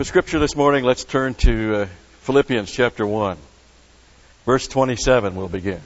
For Scripture this morning, let's turn to Philippians chapter 1. Verse 27 we'll begin.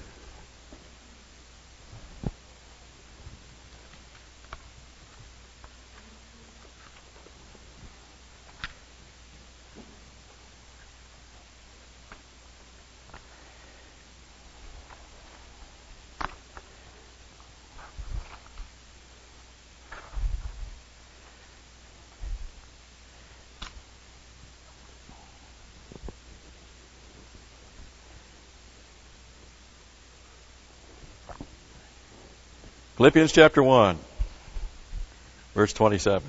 Philippians chapter 1, verse 27.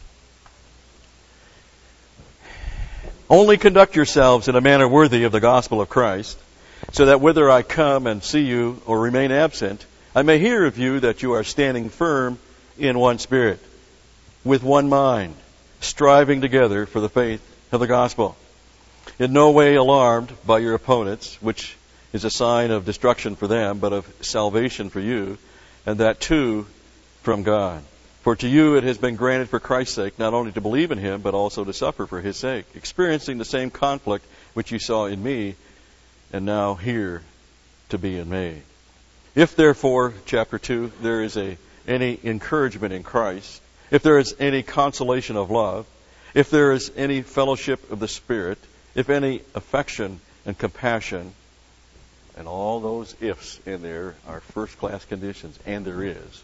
Only conduct yourselves in a manner worthy of the gospel of Christ, so that whether I come and see you or remain absent, I may hear of you that you are standing firm in one spirit, with one mind, striving together for the faith of the gospel. In no way alarmed by your opponents, which is a sign of destruction for them, but of salvation for you, and that too from God. For to you it has been granted for Christ's sake not only to believe in Him, but also to suffer for His sake, experiencing the same conflict which you saw in me, and now hear to be in me. If therefore, chapter 2, there is any encouragement in Christ, if there is any consolation of love, if there is any fellowship of the Spirit, if any affection and compassion, and all those ifs in there are first-class conditions, and there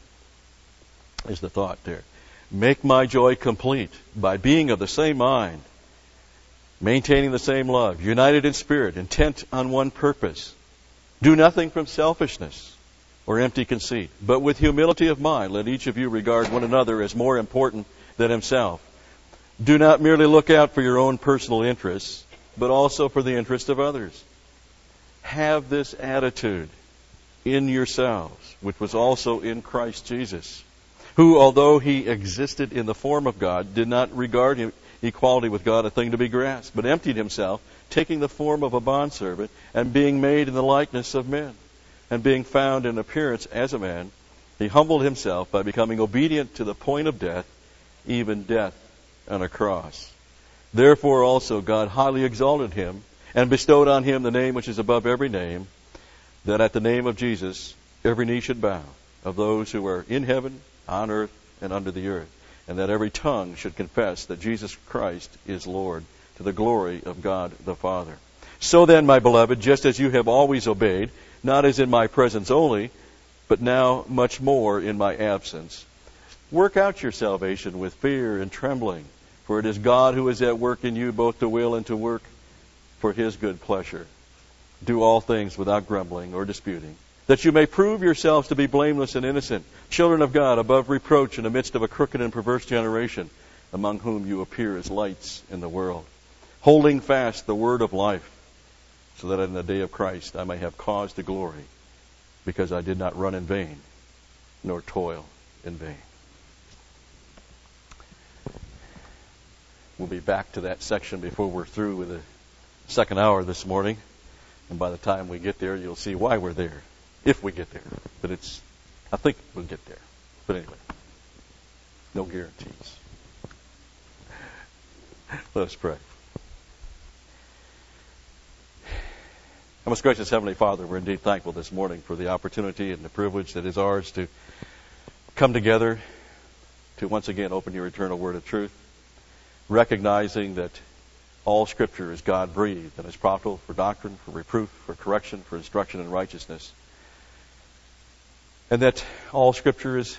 is the thought there. Make my joy complete by being of the same mind, maintaining the same love, united in spirit, intent on one purpose. Do nothing from selfishness or empty conceit, but with humility of mind, let each of you regard one another as more important than himself. Do not merely look out for your own personal interests, but also for the interest of others. Have this attitude in yourselves, which was also in Christ Jesus, who, although He existed in the form of God, did not regard equality with God a thing to be grasped, but emptied Himself, taking the form of a bondservant, and being made in the likeness of men. And being found in appearance as a man, He humbled Himself by becoming obedient to the point of death, even death on a cross. Therefore also God highly exalted Him, and bestowed on Him the name which is above every name, that at the name of Jesus every knee should bow, of those who are in heaven, on earth, and under the earth, and that every tongue should confess that Jesus Christ is Lord, to the glory of God the Father. So then, my beloved, just as you have always obeyed, not as in my presence only, but now much more in my absence, work out your salvation with fear and trembling, for it is God who is at work in you both to will and to work for His good pleasure. Do all things without grumbling or disputing, that you may prove yourselves to be blameless and innocent, children of God, above reproach in the midst of a crooked and perverse generation, among whom you appear as lights in the world, holding fast the word of life, so that in the day of Christ I may have cause to glory, because I did not run in vain, nor toil in vain. We'll be back to that section before we're through with the second hour this morning. And by the time we get there, you'll see why we're there. If we get there. But I think we'll get there. But anyway, no guarantees. Let us pray. Our most gracious Heavenly Father, we're indeed thankful this morning for the opportunity and the privilege that is ours to come together to once again open your eternal word of truth, recognizing that all Scripture is God-breathed and is profitable for doctrine, for reproof, for correction, for instruction in righteousness. And that all Scripture is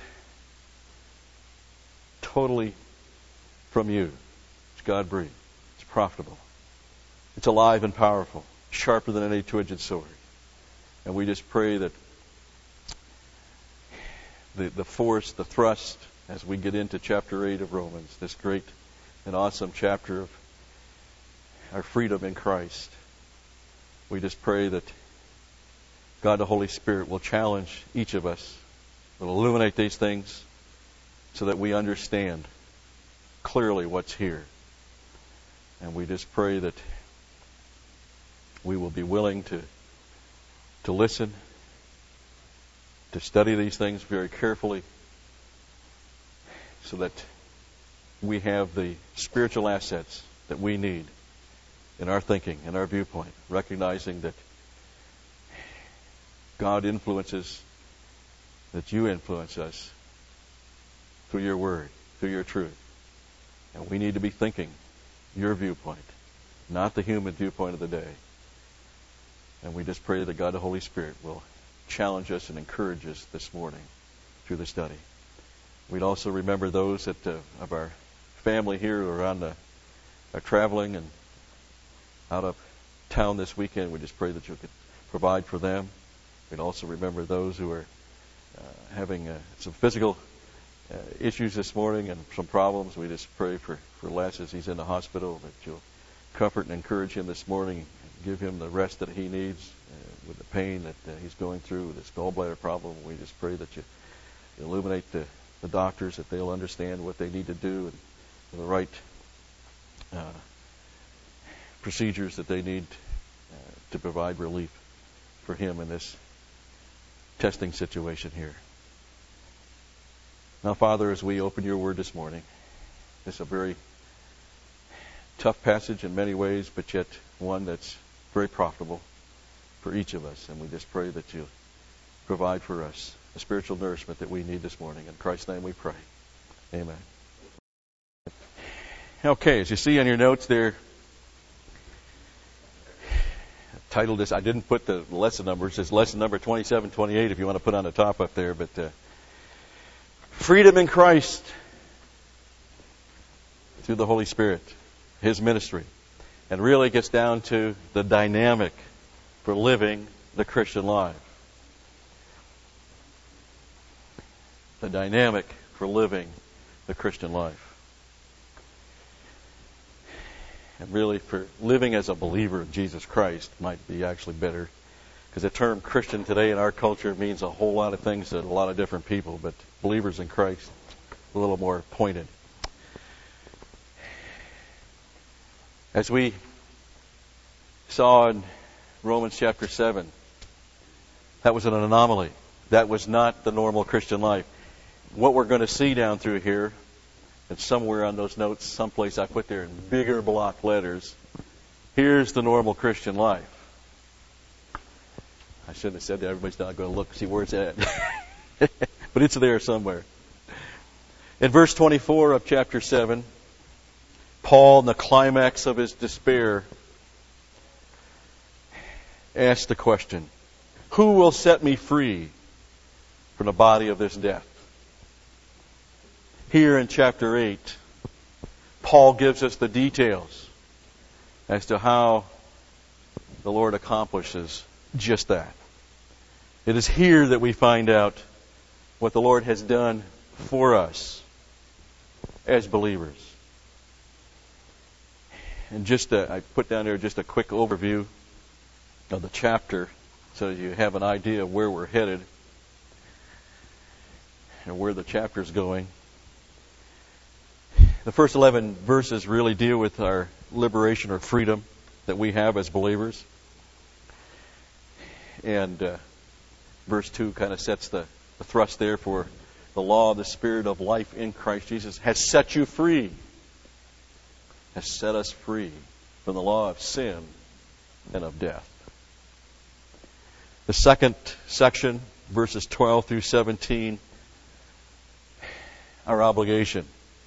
totally from you. It's God-breathed. It's profitable. It's alive and powerful, sharper than any two-edged sword. And we just pray that the force, the thrust, as we get into chapter 8 of Romans, this great and awesome chapter of our freedom in Christ. We just pray that God the Holy Spirit will challenge each of us, will illuminate these things so that we understand clearly what's here. And we just pray that we will be willing to listen, to study these things very carefully, so that we have the spiritual assets that we need in our thinking, in our viewpoint, recognizing that God influences, that you influence us through your word, through your truth. And we need to be thinking your viewpoint, not the human viewpoint of the day. And we just pray that God the Holy Spirit will challenge us and encourage us this morning through the study. We'd also remember those that of our family here who are traveling and out of town this weekend. We just pray that you could provide for them. We'd also remember those who are having some physical issues this morning and some problems. We just pray for Les as he's in the hospital, that you'll comfort and encourage him this morning, and give him the rest that he needs with the pain that he's going through with this gallbladder problem. We just pray that you illuminate the doctors, that they'll understand what they need to do and the right procedures that they need to provide relief for him in this testing situation here. Now, Father, as we open your word this morning, it's a very tough passage in many ways, but yet one that's very profitable for each of us. And we just pray that you provide for us the spiritual nourishment that we need this morning. In Christ's name we pray. Amen. Okay, as you see on your notes there, I've titled this, I didn't put the lesson numbers, it's lesson number 27, 28 if you want to put on the top up there, but freedom in Christ through the Holy Spirit, His ministry. And really gets down to the dynamic for living the Christian life. The dynamic for living the Christian life. And really for living as a believer in Jesus Christ might be actually better, because the term Christian today in our culture means a whole lot of things to a lot of different people, but believers in Christ, a little more pointed. As we saw in Romans chapter 7, that was an anomaly. That was not the normal Christian life. What we're going to see down through here, and somewhere on those notes, someplace I put there in bigger block letters, here's the normal Christian life. I shouldn't have said that. Everybody's not going to look, see where it's at. But it's there somewhere. In verse 24 of chapter 7, Paul, in the climax of his despair, asked the question, who will set me free from the body of this death? Here in chapter 8, Paul gives us the details as to how the Lord accomplishes just that. It is here that we find out what the Lord has done for us as believers. And I put down there just a quick overview of the chapter so you have an idea of where we're headed and where the chapter's going. The first 11 verses really deal with our liberation or freedom that we have as believers. And verse 2 kind of sets the thrust there for the law of the Spirit of life in Christ Jesus has set you free. Has set us free from the law of sin and of death. The second section, verses 12 through 17, our obligation.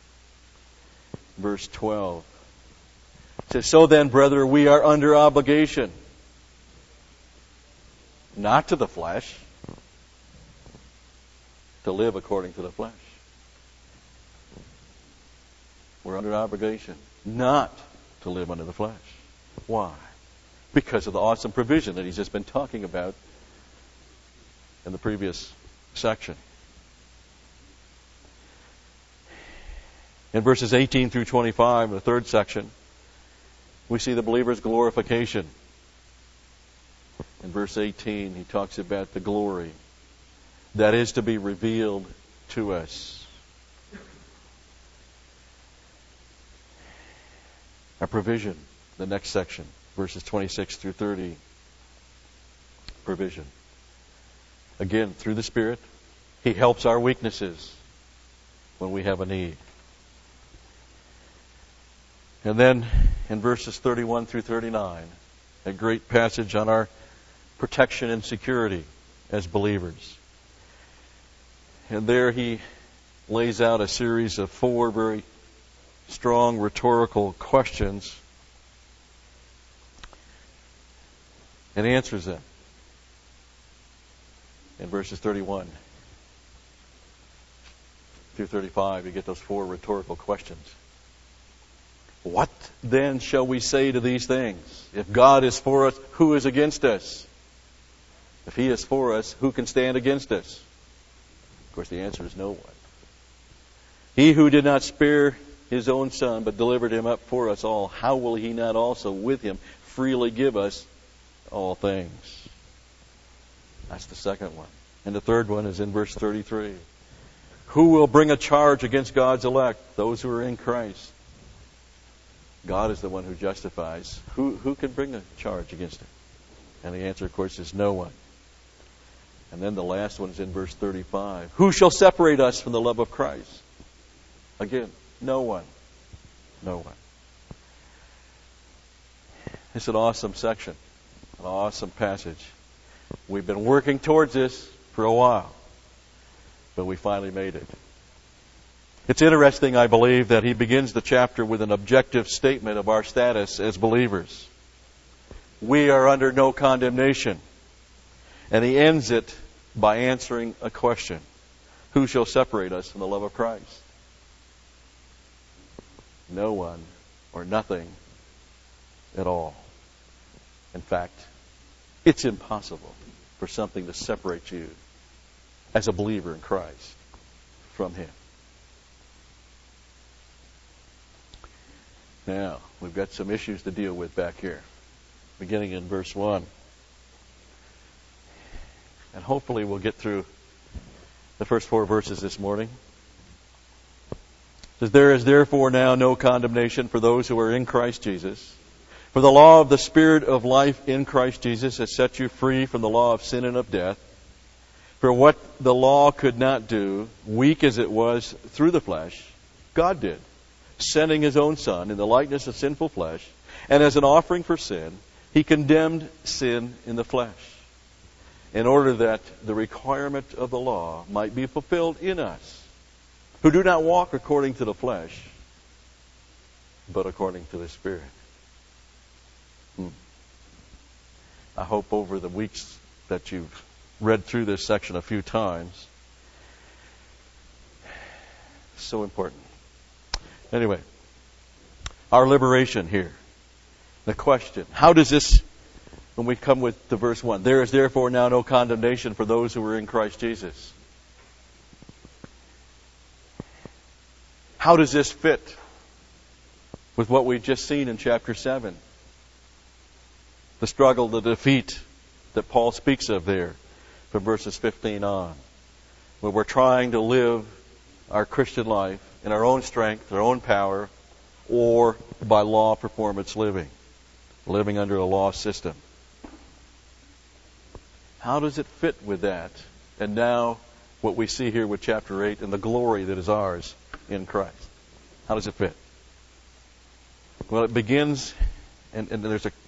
Verse 12 says, so then, brother, we are under obligation, not to the flesh, to live according to the flesh. We're under obligation not to live under the flesh. Why? Because of the awesome provision that he's just been talking about in the previous section. In verses 18 through 25, the third section, we see the believer's glorification. In verse 18, he talks about the glory that is to be revealed to us. Our provision, the next section, verses 26 through 30. Provision. Again, through the Spirit, He helps our weaknesses when we have a need. And then in verses 31 through 39, a great passage on our protection and security as believers. And there he lays out a series of 4 very strong rhetorical questions and answers them. In verses 31 through 35, you get those 4 rhetorical questions. What then shall we say to these things? If God is for us, who is against us? If He is for us, who can stand against us? Of course, the answer is no one. He who did not spare His own Son, but delivered Him up for us all, how will He not also with Him freely give us all things? That's the second one. And the third one is in verse 33. Who will bring a charge against God's elect, those who are in Christ? God is the one who justifies. Who can bring a charge against Him? And the answer, of course, is no one. And then the last one is in verse 35. Who shall separate us from the love of Christ? Again, no one. No one. It's an awesome section, an awesome passage. We've been working towards this for a while, but we finally made it. It's interesting, I believe, that he begins the chapter with an objective statement of our status as believers. We are under no condemnation. And he ends it by answering a question. Who shall separate us from the love of Christ? No one or nothing at all. In fact, it's impossible for something to separate you as a believer in Christ from Him. Now, we've got some issues to deal with back here, beginning in verse 1. And hopefully we'll get through the first 4 verses this morning. It says, there is therefore now no condemnation for those who are in Christ Jesus. For the law of the Spirit of life in Christ Jesus has set you free from the law of sin and of death. For what the law could not do, weak as it was through the flesh, God did, sending His own Son in the likeness of sinful flesh, and as an offering for sin, He condemned sin in the flesh, in order that the requirement of the law might be fulfilled in us, who do not walk according to the flesh, but according to the Spirit. I hope over the weeks that you've read through this section a few times. So important. Anyway, our liberation here. The question, how does this, when we come with to verse 1, there is therefore now no condemnation for those who are in Christ Jesus. How does this fit with what we've just seen in chapter 7? The struggle, the defeat that Paul speaks of there from verses 15 on. When we're trying to live our Christian life in our own strength, our own power, or by law performance living under a law system. How does it fit with that? And now what we see here with chapter 8 and the glory that is ours in Christ. How does it fit? Well, it begins, and there's a...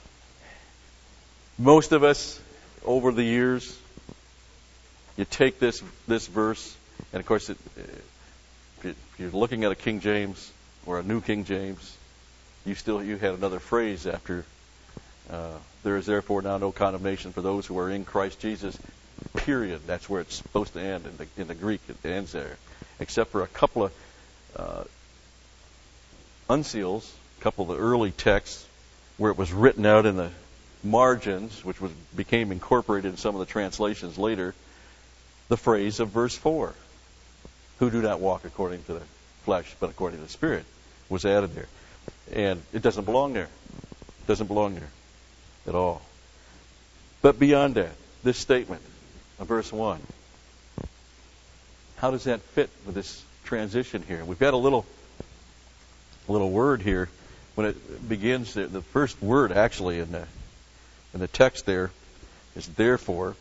Most of us, over the years, you take this verse, and of course, if you're looking at a King James or a New King James, you had another phrase after, there is therefore now no condemnation for those who are in Christ Jesus, period. That's where it's supposed to end in the Greek. It ends there. Except for a couple of unseals, a couple of the early texts where it was written out in the margins, which became incorporated in some of the translations later, the phrase of verse 4, who do not walk according to the flesh, but according to the Spirit, was added there. And it doesn't belong there. It doesn't belong there at all. But beyond that, this statement of verse 1, how does that fit with this transition here? We've got a little word here when it begins. The first word actually in the text there is therefore.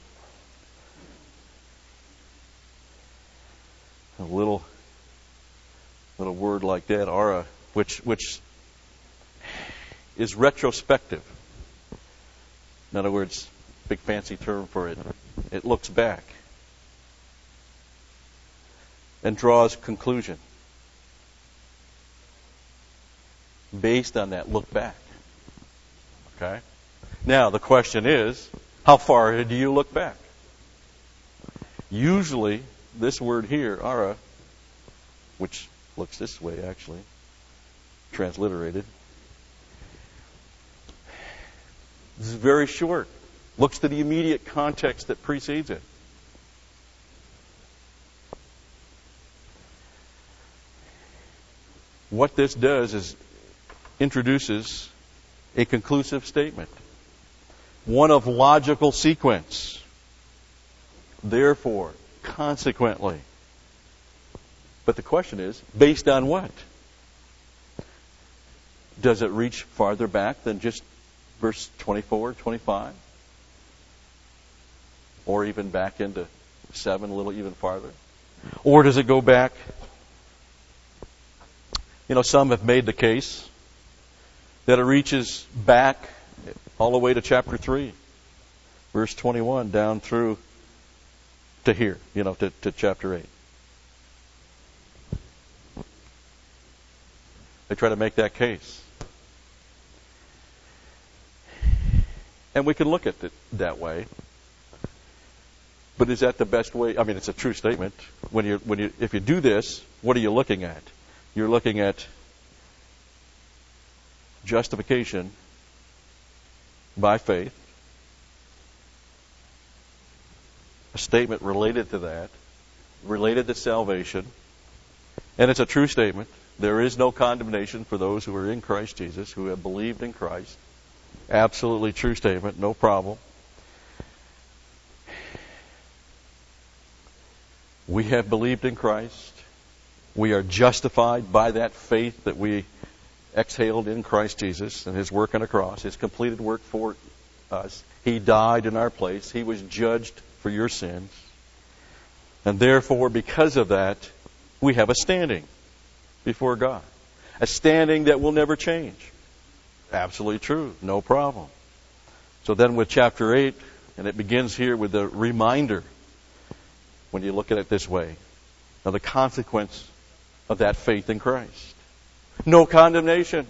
A little word like that, ara, which is retrospective. In other words, big fancy term for it. It looks back and draws conclusion based on that look back. Okay? Now, the question is, how far do you look back? Usually, this word here, ara, which looks this way actually, transliterated, this is very short. Looks to the immediate context that precedes it. What this does is introduces a conclusive statement, one of logical sequence. Therefore, consequently. But the question is, based on what? Does it reach farther back than just verse 24, 25? Or even back into 7, a little even farther? Or does it go back? Some have made the case that it reaches back all the way to chapter 3, verse 21, down through to here, to chapter 8. They try to make that case. And we can look at it that way. But is that the best way? I mean, it's a true statement. If you do this, what are you looking at? You're looking at justification by faith, a statement related to that, related to salvation, and it's a true statement. There is no condemnation for those who are in Christ Jesus, who have believed in Christ. Absolutely true statement, no problem. We have believed in Christ. We are justified by that faith that we exhaled in Christ Jesus and His work on the cross, His completed work for us. He died in our place. He was judged for your sins. And therefore, because of that, we have a standing before God. A standing that will never change. Absolutely true. No problem. So then with chapter 8, and it begins here with the reminder, when you look at it this way, of the consequence of that faith in Christ. No condemnation.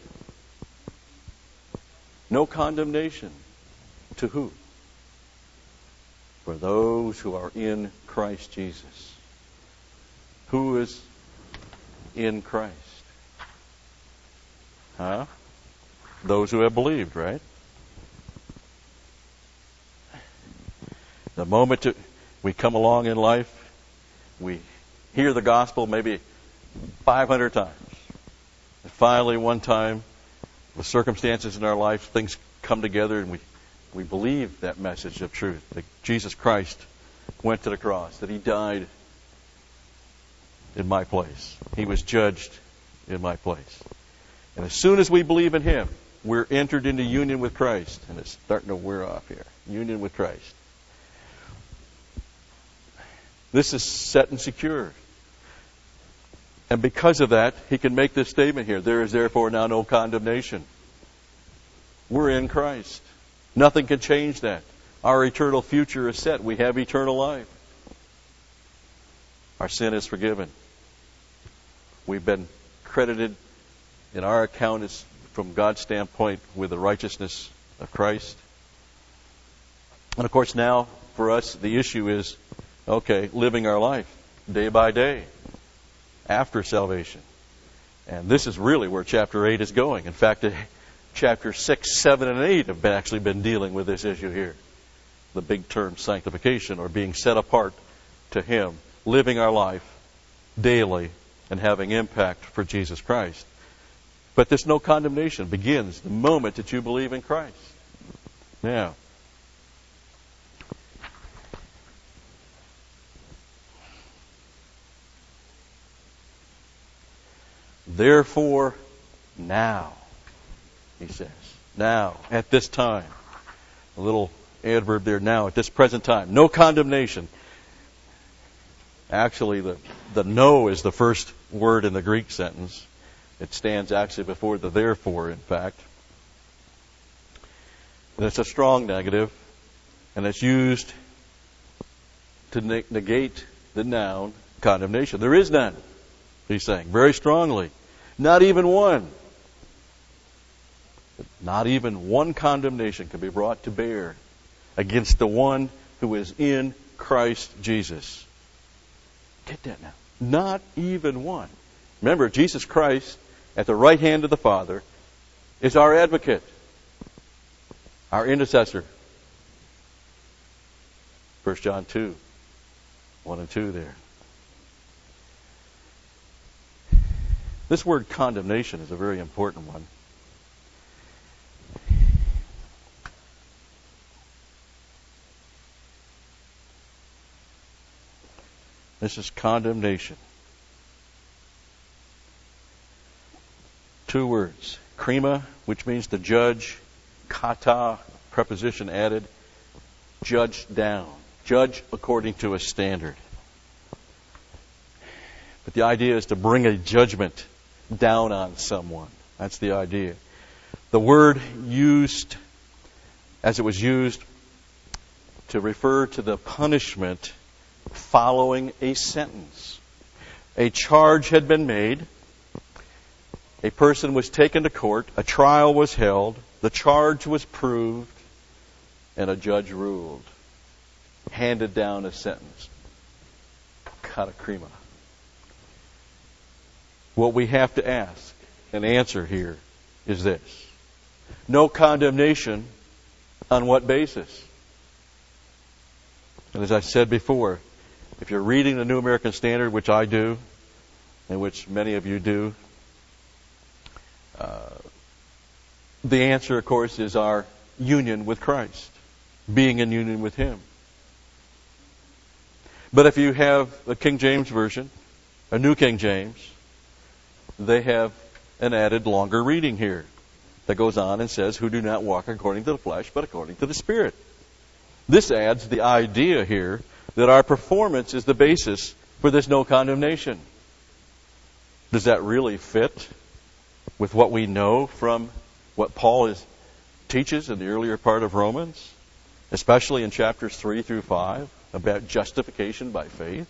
No condemnation. To who? For those who are in Christ Jesus. Who is in Christ? Those who have believed, right? The moment we come along in life, we hear the gospel maybe 500 times. And finally, one time, with circumstances in our life, things come together and we believe that message of truth. That Jesus Christ went to the cross, that He died in my place. He was judged in my place. And as soon as we believe in Him, we're entered into union with Christ. And it's starting to wear off here. Union with Christ. This is set and secure. And because of that, He can make this statement here. There is therefore now no condemnation. We're in Christ. Nothing can change that. Our eternal future is set. We have eternal life. Our sin is forgiven. We've been credited in our account is from God's standpoint with the righteousness of Christ. And of course now, for us, the issue is, living our life day by day after salvation. And this is really where chapter 8 is going. In fact, chapter 6, 7, and 8 have actually been dealing with this issue here. The big term sanctification, or being set apart to Him, living our life daily and having impact for Jesus Christ. But this no condemnation begins the moment that you believe in Christ. Now, therefore, now, he says, now, at this time, a little adverb there, now, at this present time, no condemnation. Actually, the no is the first word in the Greek sentence. It stands actually before the therefore, in fact. And it's a strong negative, and it's used to negate the noun condemnation. There is none, he's saying, very strongly. Not even one. Not even one condemnation can be brought to bear against the one who is in Christ Jesus. Get that now. Not even one. Remember, Jesus Christ, at the right hand of the Father, is our advocate, our intercessor. 1 John 2, 1 and 2 there. This word condemnation is a very important one. This is condemnation. 2 words. Krima, which means to judge. Kata, preposition added. Judge down. Judge according to a standard. But the idea is to bring a judgment down on someone. That's the idea. The word used, as it was used to refer to the punishment following a sentence. A charge had been made. A person was taken to court. A trial was held. The charge was proved. And a judge ruled. Handed down a sentence. Katakrima. What we have to ask and answer here is this. No condemnation on what basis? And as I said before, if you're reading the New American Standard, which I do, and which many of you do, the answer, of course, is our union with Christ, being in union with Him. But if you have a King James Version, a New King James, they have an added longer reading here that goes on and says, who do not walk according to the flesh, but according to the Spirit. This adds the idea here that our performance is the basis for this no condemnation. Does that really fit with what we know from what Paul teaches in the earlier part of Romans, especially in chapters 3 through 5, about justification by faith?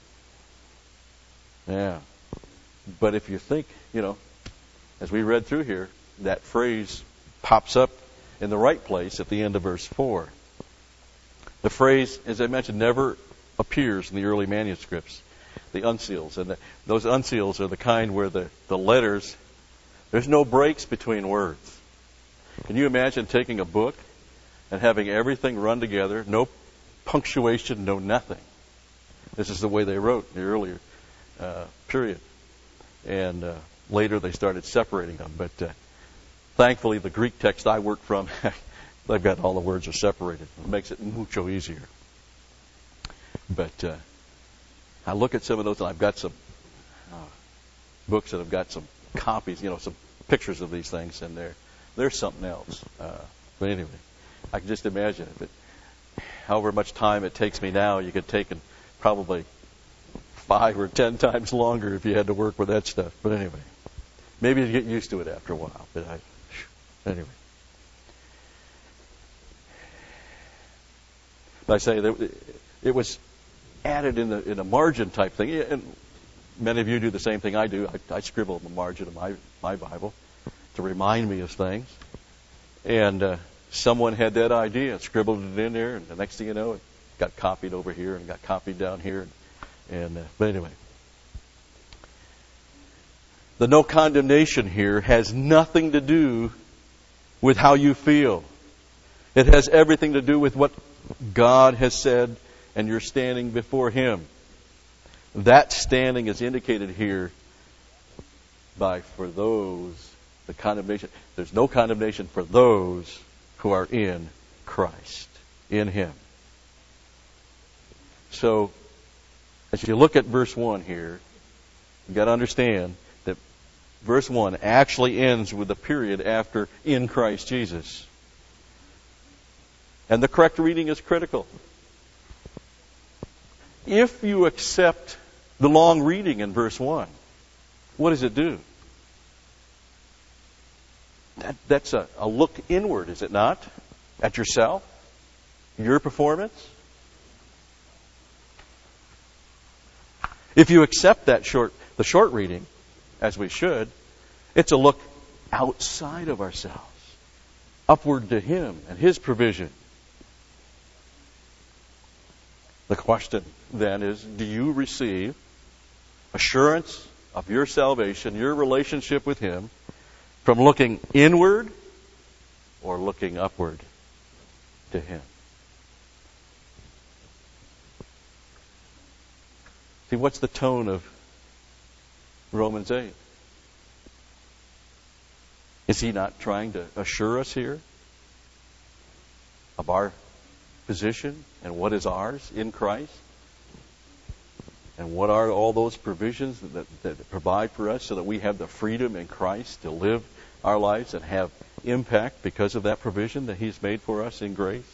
Yeah. But if you think, as we read through here, that phrase pops up in the right place at the end of verse 4. The phrase, as I mentioned, never appears in the early manuscripts, the uncials. And those uncials are the kind where the letters, there's no breaks between words. Can you imagine taking a book and having everything run together, no punctuation, no nothing? This is the way they wrote in the earlier period. And later they started separating them. But thankfully, the Greek text I work from, they've got all the words are separated. It makes it mucho easier. But I look at some of those, and I've got some books that have got some copies, some pictures of these things in there. There's something else. But anyway, I can just imagine however much time it takes me now, you could take probably 5 or 10 times longer if you had to work with that stuff. But anyway, maybe you get used to it after a while. But anyway. But I say that it was added in a margin type thing. And many of you do the same thing I do. I scribble in the margin of my Bible to remind me of things. And someone had that idea and scribbled it in there, and the next thing you know, it got copied over here and got copied down here. But anyway, the no condemnation here has nothing to do with how you feel. It has everything to do with what God has said, and you're standing before Him. That standing is indicated here by the condemnation. There's no condemnation for those who are in Christ, in Him. So, as you look at verse 1 here, you've got to understand that verse 1 actually ends with the period after in Christ Jesus. And the correct reading is critical. If you accept the long reading in verse 1, what does it do? That's a look inward, is it not? At yourself? Your performance? If you accept the short reading, as we should, it's a look outside of ourselves, upward to Him and His provision. The question then is, do you receive assurance of your salvation, your relationship with Him, from looking inward or looking upward to Him? See, what's the tone of Romans 8? Is he not trying to assure us here of our position and what is ours in Christ? And what are all those provisions that provide for us so that we have the freedom in Christ to live our lives and have impact because of that provision that He's made for us in grace?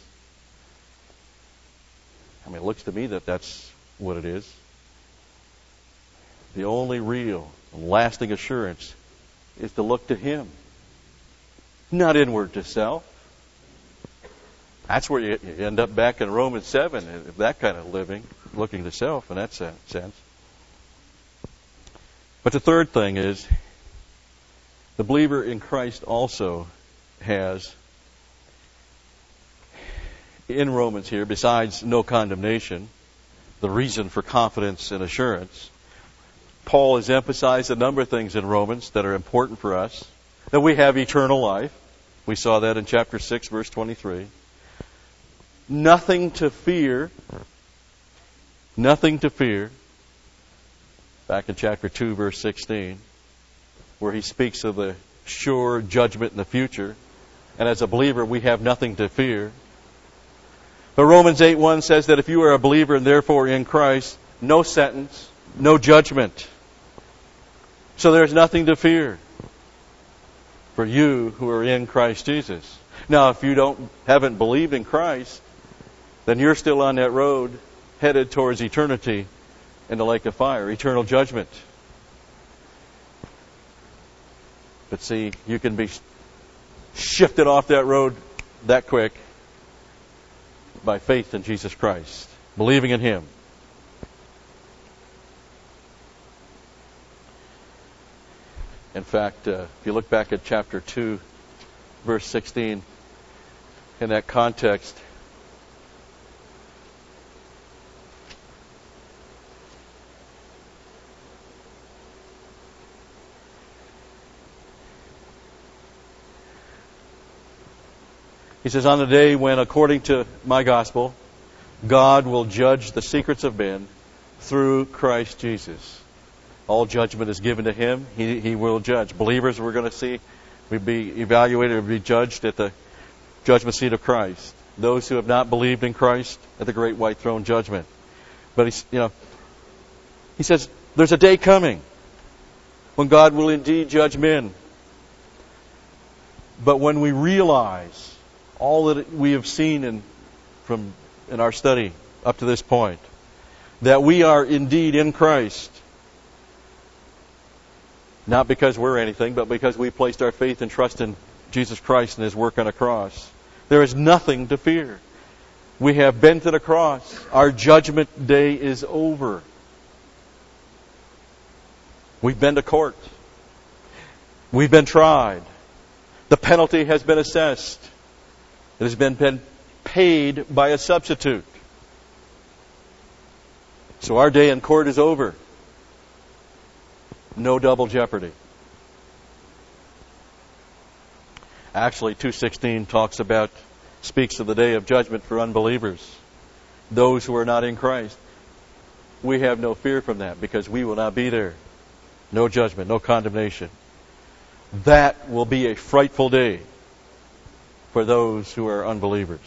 I mean, it looks to me that that's what it is. The only real and lasting assurance is to look to Him, not inward to self. That's where you end up back in Romans 7, that kind of living, looking to self in that sense. But the third thing is, the believer in Christ also has, in Romans here, besides no condemnation, the reason for confidence and assurance, Paul has emphasized a number of things in Romans that are important for us. That we have eternal life. We saw that in chapter 6, verse 23. Nothing to fear. Nothing to fear. Back in chapter 2, verse 16, where he speaks of the sure judgment in the future. And as a believer, we have nothing to fear. But Romans 8:1 says that if you are a believer and therefore in Christ, no sentence, no judgment. So there's nothing to fear for you who are in Christ Jesus. Now, if you haven't believed in Christ, then you're still on that road headed towards eternity in the lake of fire, eternal judgment. But see, you can be shifted off that road that quick by faith in Jesus Christ, believing in Him. In fact, if you look back at chapter 2, verse 16, in that context, he says, on the day when, according to my gospel, God will judge the secrets of men through Christ Jesus. All judgment is given to Him. He will judge. Believers, we're going to see, we'll be evaluated, we'll be judged at the judgment seat of Christ. Those who have not believed in Christ at the great white throne judgment. But he says, there's a day coming when God will indeed judge men. But when we realize all that we have seen in our study up to this point, that we are indeed in Christ, not because we're anything, but because we placed our faith and trust in Jesus Christ and His work on a cross. There is nothing to fear. We have been to the cross. Our judgment day is over. We've been to court. We've been tried. The penalty has been assessed. It has been paid by a substitute. So our day in court is over. No double jeopardy. Actually, 2:16 speaks of the day of judgment for unbelievers, those who are not in Christ. We have no fear from that because we will not be there. No judgment, no condemnation. That will be a frightful day for those who are unbelievers.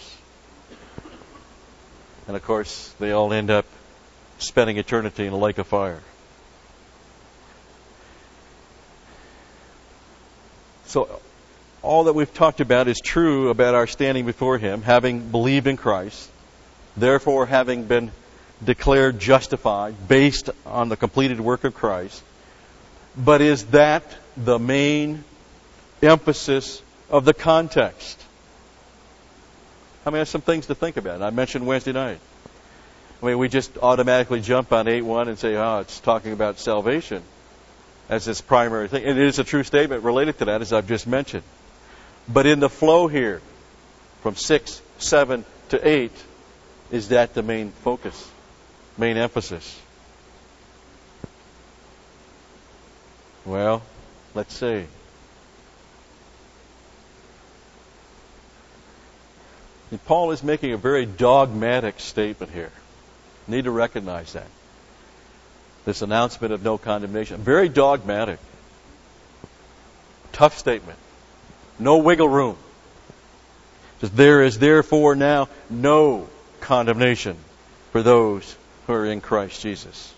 And of course, they all end up spending eternity in a lake of fire. So all that we've talked about is true about our standing before Him, having believed in Christ, therefore having been declared justified based on the completed work of Christ. But is that the main emphasis of the context? I mean, there's some things to think about. And I mentioned Wednesday night. I mean, we just automatically jump on 8:1 and say, oh, it's talking about salvation as its primary thing. And it is a true statement related to that, as I've just mentioned. But in the flow here, from 6, 7 to 8, is that the main focus, main emphasis? Well, let's see. And Paul is making a very dogmatic statement here. You need to recognize that. This announcement of no condemnation. Very dogmatic. Tough statement. No wiggle room. Says, there is therefore now no condemnation for those who are in Christ Jesus.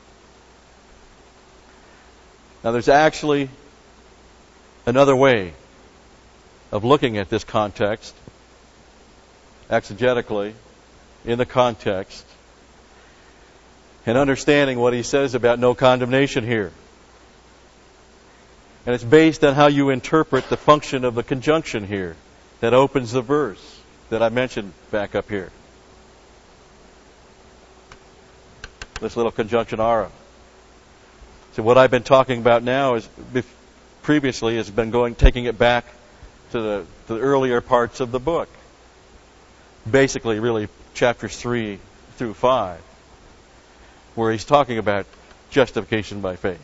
Now there's actually another way of looking at this context, exegetically, in the context, and understanding what he says about no condemnation here. And it's based on how you interpret the function of the conjunction here that opens the verse that I mentioned back up here. This little conjunction ara. So what I've been talking about now is previously has been taking it back to the earlier parts of the book. Basically, really, chapters 3 through 5, where he's talking about justification by faith.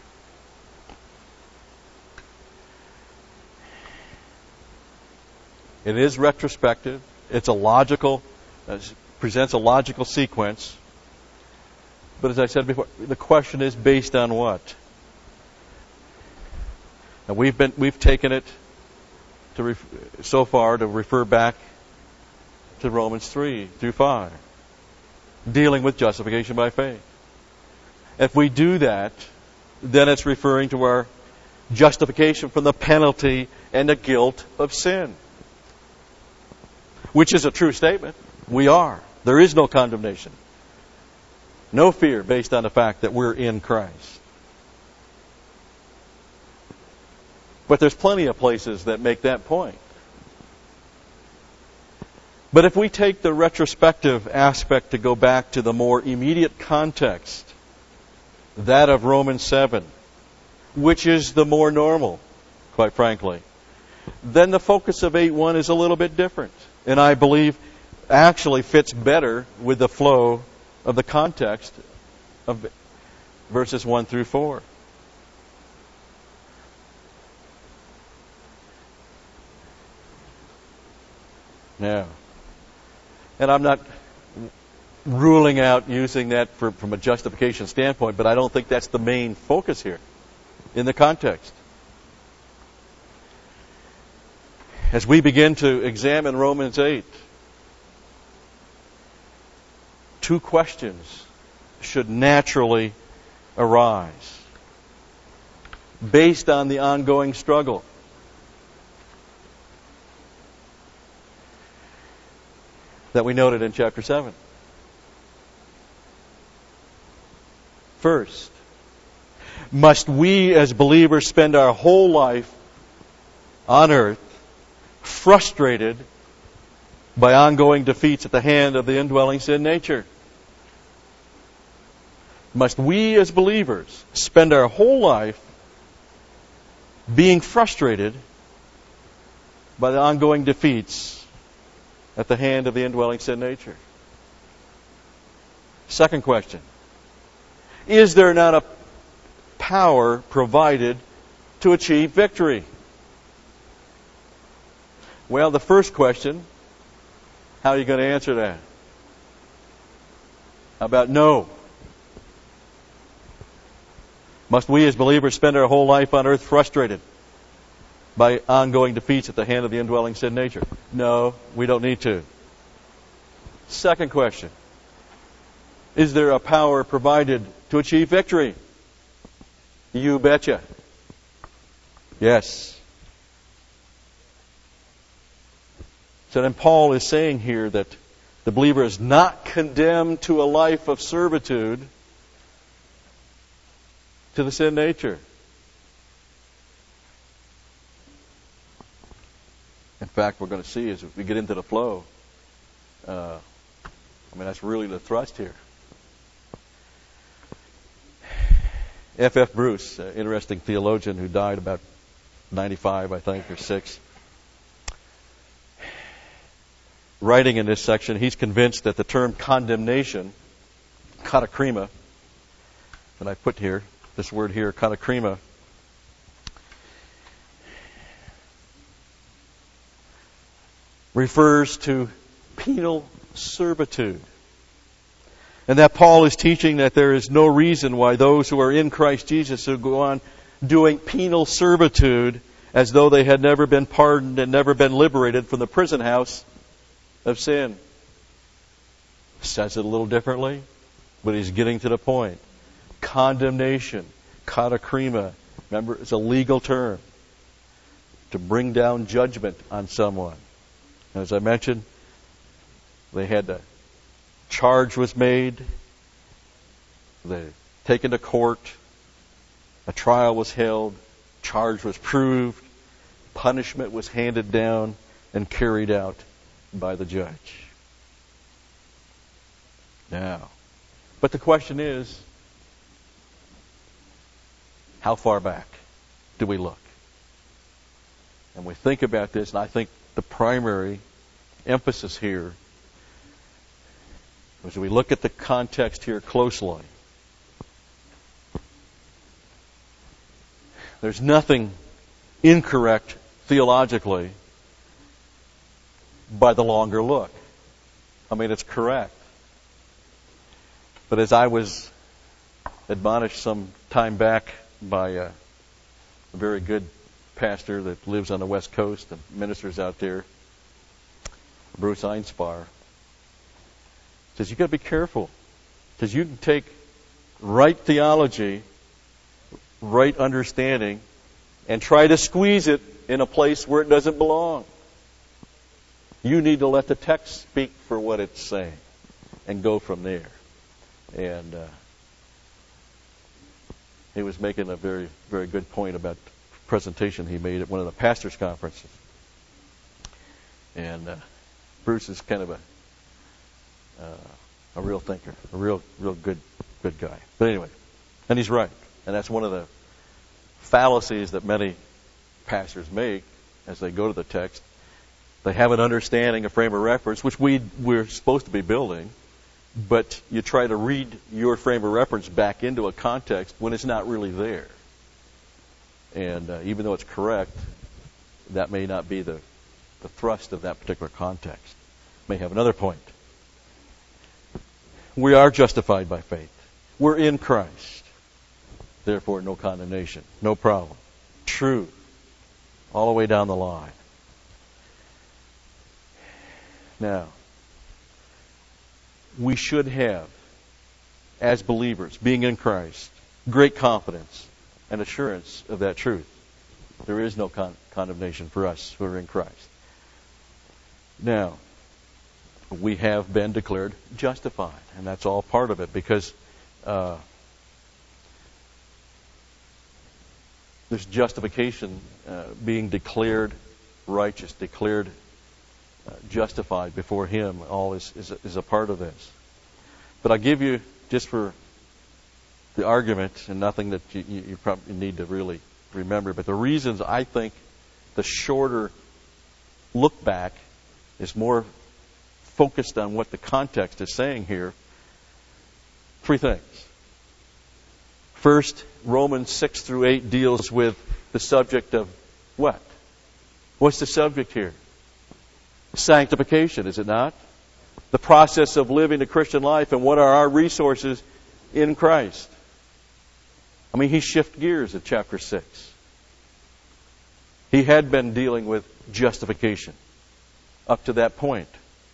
It is retrospective. It's a logical, presents a logical sequence. But as I said before, the question is based on what? And we've taken it so far to refer back to Romans 3 through 5, dealing with justification by faith. If we do that, then it's referring to our justification from the penalty and the guilt of sin, which is a true statement. We are. There is no condemnation. No fear based on the fact that we're in Christ. But there's plenty of places that make that point. But if we take the retrospective aspect to go back to the more immediate context, that of Romans 7, which is the more normal, quite frankly, then the focus of 8:1 is a little bit different. And I believe actually fits better with the flow of the context of verses 1 through 4. Now, and I'm not ruling out using that from a justification standpoint, but I don't think that's the main focus here in the context. As we begin to examine Romans 8, two questions should naturally arise based on the ongoing struggle. That we noted in chapter 7. First, must we as believers spend our whole life on earth frustrated by ongoing defeats at the hand of the indwelling sin nature? Must we as believers spend our whole life being frustrated by the ongoing defeats at the hand of the indwelling sin nature? Second question. Is there not a power provided to achieve victory? Well, the first question, how are you going to answer that? How about no? Must we as believers spend our whole life on earth frustrated by ongoing defeats at the hand of the indwelling sin nature? No, we don't need to. Second question. Is there a power provided to achieve victory? You betcha. Yes. So then Paul is saying here that the believer is not condemned to a life of servitude to the sin nature. In fact, we're going to see as we get into the flow That's really the thrust here. F.F. Bruce, interesting theologian who died about 95, I think, or 6. Writing in this section, he's convinced that the term condemnation, katakrima, that I put here, this word here, katakrima, refers to penal servitude. And that Paul is teaching that there is no reason why those who are in Christ Jesus should go on doing penal servitude as though they had never been pardoned and never been liberated from the prison house of sin. Says it a little differently, but he's getting to the point. Condemnation, katakrima, remember, it's a legal term to bring down judgment on someone. And as I mentioned, they had to charge was made, they taken to court, a trial was held, charge was proved, punishment was handed down and carried out by the judge. Now, but the question is, how far back do we look? And we think about this, and I think the primary emphasis here, as we look at the context here closely, there's nothing incorrect theologically by the longer look. It's correct. But as I was admonished some time back by a very good pastor that lives on the West Coast and ministers out there, Bruce Einspar, says you've got to be careful, because you can take right theology, right understanding, and try to squeeze it in a place where it doesn't belong. You need to let the text speak for what it's saying and go from there. And he was making a very, very good point about the presentation he made at one of the pastors' conferences. And Bruce is kind of a real thinker, a real good guy. But anyway, and he's right. And that's one of the fallacies that many pastors make as they go to the text. They have an understanding, a frame of reference, which we're supposed to be building, but you try to read your frame of reference back into a context when it's not really there. And even though it's correct, that may not be the thrust of that particular context. May have another point. We are justified by faith. We're in Christ. Therefore, no condemnation. No problem. True. All the way down the line. Now, we should have, as believers, being in Christ, great confidence and assurance of that truth. There is no condemnation for us who are in Christ. Now, we have been declared justified, and that's all part of it, because there's justification, being declared righteous, declared justified before Him, all is a part of this. But I give you, just for the argument, and nothing that you probably need to really remember, but the reasons I think the shorter look back is more focused on what the context is saying here. 3 things. First, Romans 6 through 8 deals with the subject of what? What's the subject here? Sanctification, is it not? The process of living the Christian life, and what are our resources in Christ? He shifted gears at chapter 6. He had been dealing with justification up to that point.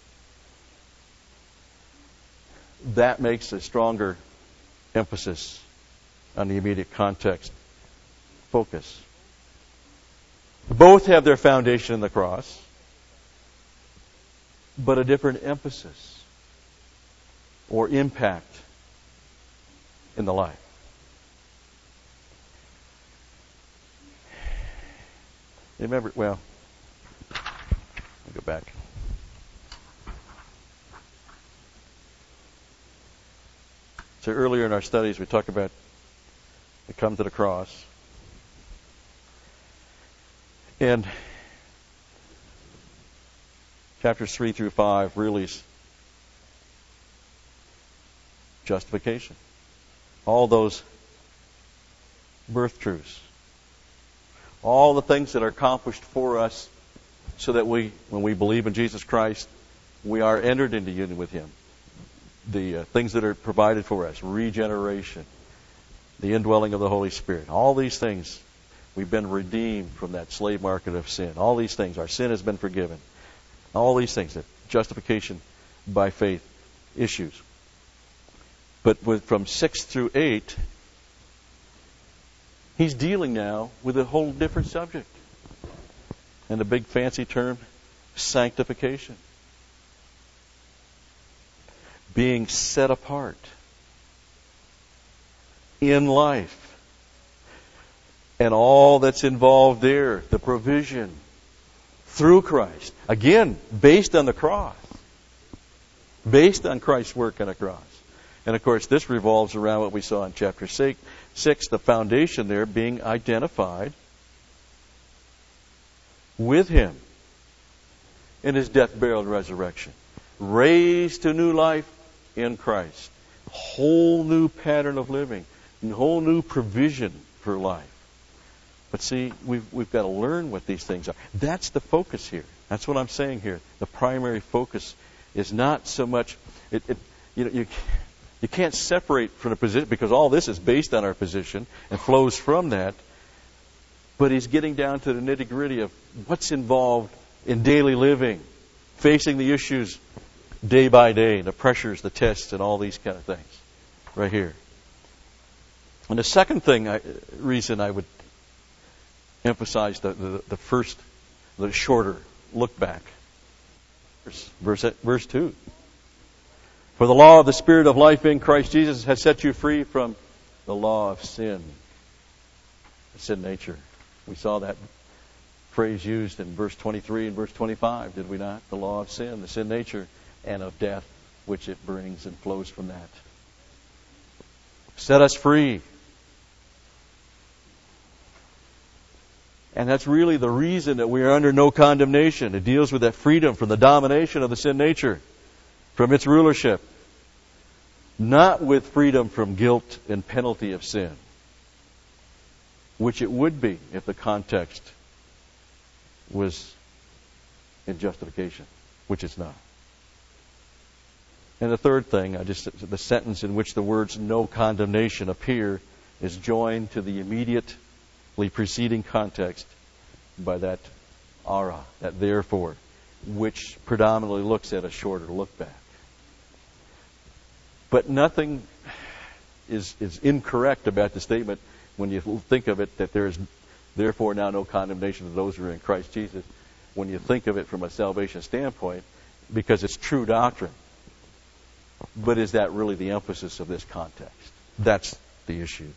That makes a stronger emphasis on the immediate context focus. Both have their foundation in the cross, but a different emphasis or impact in the life. Remember, I'll go back. So earlier in our studies, we talked about the come to the cross. And chapters 3 through 5 really is justification. All those birth truths. All the things that are accomplished for us so that when we believe in Jesus Christ, we are entered into union with Him. The things that are provided for us, regeneration, the indwelling of the Holy Spirit, all these things, we've been redeemed from that slave market of sin. All these things, our sin has been forgiven. All these things, that justification by faith issues. But from 6 through 8, he's dealing now with a whole different subject. And the big fancy term, sanctification. Being set apart in life. And all that's involved there, the provision through Christ. Again, based on the cross. Based on Christ's work on the cross. And of course, this revolves around what we saw in chapter 6, the foundation there being identified with Him in His death, burial, and resurrection. Raised to new life in Christ. Whole new pattern of living. A whole new provision for life. But see, we've got to learn what these things are. That's the focus here. That's what I'm saying here. The primary focus is not so much... You can't separate from the position, because all this is based on our position and flows from that. But he's getting down to the nitty-gritty of what's involved in daily living, facing the issues day by day, the pressures, the tests, and all these kind of things. Right here. And the second reason I would emphasize the shorter look back. Verse 2. For the law of the Spirit of life in Christ Jesus has set you free from the law of sin. The sin nature. We saw that phrase used in verse 23 and verse 25, did we not? The law of sin, the sin nature, and of death, which it brings and flows from that. Set us free. And that's really the reason that we are under no condemnation. It deals with that freedom from the domination of the sin nature, from its rulership. Not with freedom from guilt and penalty of sin, which it would be if the context was in justification, which it's not. And the third thing, the sentence in which the words no condemnation appear is joined to the immediately preceding context by that ara, that therefore, which predominantly looks at a shorter look back. But nothing is incorrect about the statement when you think of it that there is therefore now no condemnation to those who are in Christ Jesus, when you think of it from a salvation standpoint, because it's true doctrine. But is that really the emphasis of this context? That's the issue.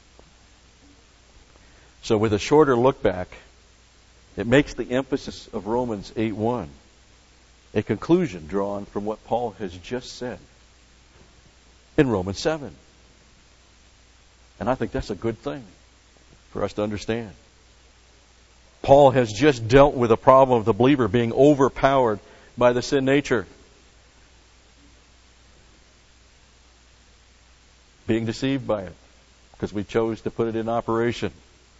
So with a shorter look back, it makes the emphasis of Romans 8:1 a conclusion drawn from what Paul has just said in Romans 7. And I think that's a good thing for us to understand. Paul has just dealt with the problem of the believer being overpowered by the sin nature, being deceived by it because we chose to put it in operation.